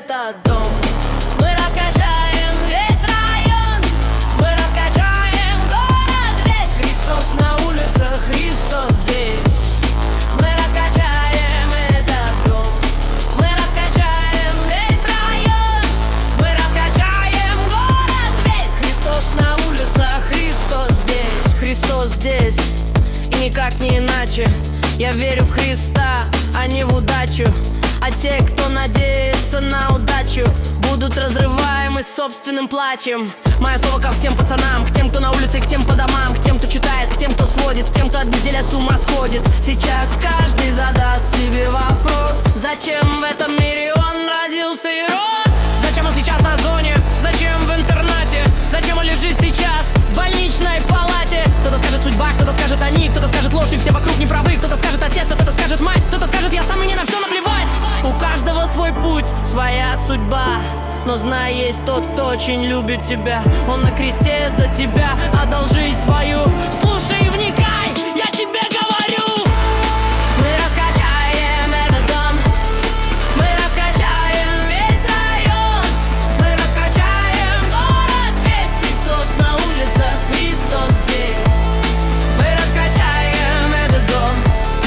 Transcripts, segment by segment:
этот дом. Мы раскачаем весь район, мы раскачаем город весь. Христос на улицах, Христос здесь. Мы раскачаем этот дом, мы раскачаем весь район, мы раскачаем город весь. Христос на улицах, Христос здесь. Христос здесь, и никак не иначе. Я верю в Христа, а не в удачу. А те, кто надеется на удачу, будут разрываемы собственным плачем. Мое слово ко всем пацанам, к тем, кто на улице, к тем по домам, к тем, кто читает, к тем, кто сводит, к тем, кто от безделия с ума сходит. Сейчас каждый задаст себе вопрос: зачем в этом мире он родился и рос? Зачем он сейчас на зоне? Зачем в интернате? Зачем он лежит сейчас в больничной палате? Кто-то скажет судьба, кто-то скажет они, кто-то скажет ложь и все вокруг не правы. Кто-то скажет отец, кто-то скажет мать, кто-то скажет я сам, мне на все наплевать. У каждого свой путь, своя судьба. Но знай, есть тот, кто очень любит тебя. Он на кресте за тебя отдал жизнь свою. Слушай и вникай, я тебе говорю. Мы раскачаем этот дом, мы раскачаем весь район, мы раскачаем город весь. Христос на улицах, Христос здесь. Мы раскачаем этот дом,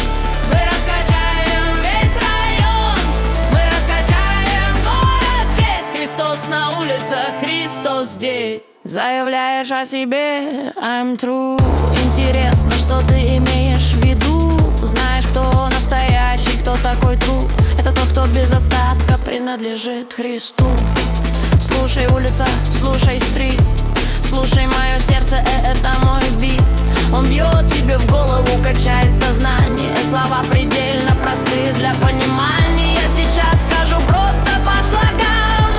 мы раскачаем весь район, мы раскачаем город весь. Христос на улицах, Христос здесь. Заявляешь о себе, I'm true. Интересно, что ты имеешь в виду? Знаешь, кто настоящий, кто такой true? Это тот, кто без остатка принадлежит Христу. Слушай, улица, слушай, стрит, слушай мое сердце, это мой бит. Он бьет тебе в голову, качает сознание. Слова предельно простые для понимания. Сейчас скажу просто по слогам.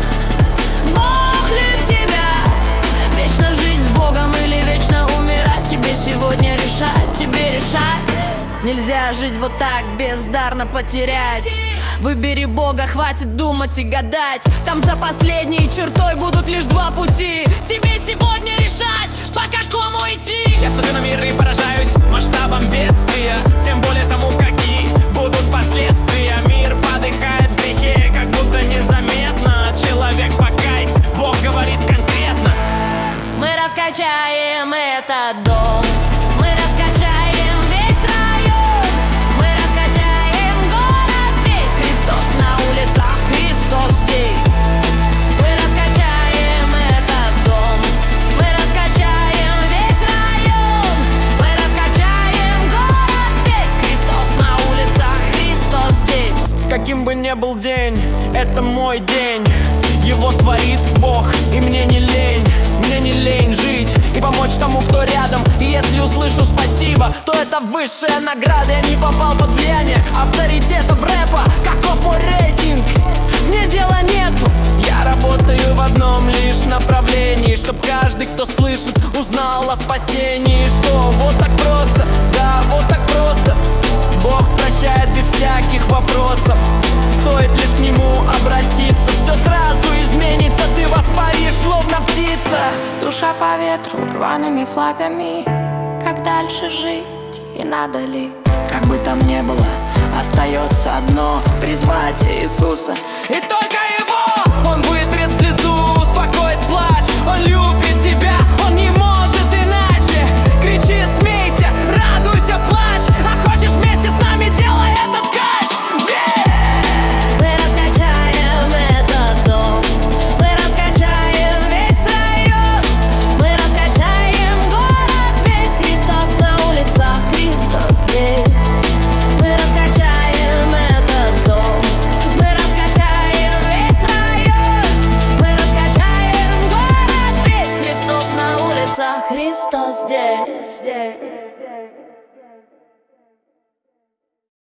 Бог любит тебя. Вечно жить с Богом или вечно умирать. Тебе сегодня решать, тебе решать. Нельзя жить вот так, бездарно потерять. Выбери Бога, хватит думать и гадать. Там за последней чертой будут лишь два пути. Тебе сегодня решать, по какому идти. Я смотрю на мир и поражаюсь масштабом бедствия. Тем более тому, какие будут последствия. Мир подыхает в грехе, как будто незаметно. Человек, покайся, Бог говорит конкретно. Мы раскачаем этот дом, мы раскачаем весь район, мы раскачаем город весь. Христос на улицах, Христос здесь. Мы раскачаем этот дом, мы раскачаем весь район, мы раскачаем город весь. Христос на улицах, Христос здесь. Каким бы ни был день, это мой день. Его творит Бог, и мне не лень. Мне не лень жить и помочь тому, кто рядом. И если услышу спасибо, то это высшая награда. Я не попал под влияние авторитетов рэпа. Каков мой рейтинг? Мне дела нету. Я работаю в одном лишь направлении, чтоб каждый, кто слышит, узнал о спасении. Что вот так просто, да, вот так просто. Бог прощает без всяких вопросов. Стоит лишь к нему обратиться, все сразу изменится. Ты воспаришь, словно птица. Душа по ветру, рваными флагами. Как дальше жить и надо ли? Как бы там ни было, остается одно: призвать Иисуса. И только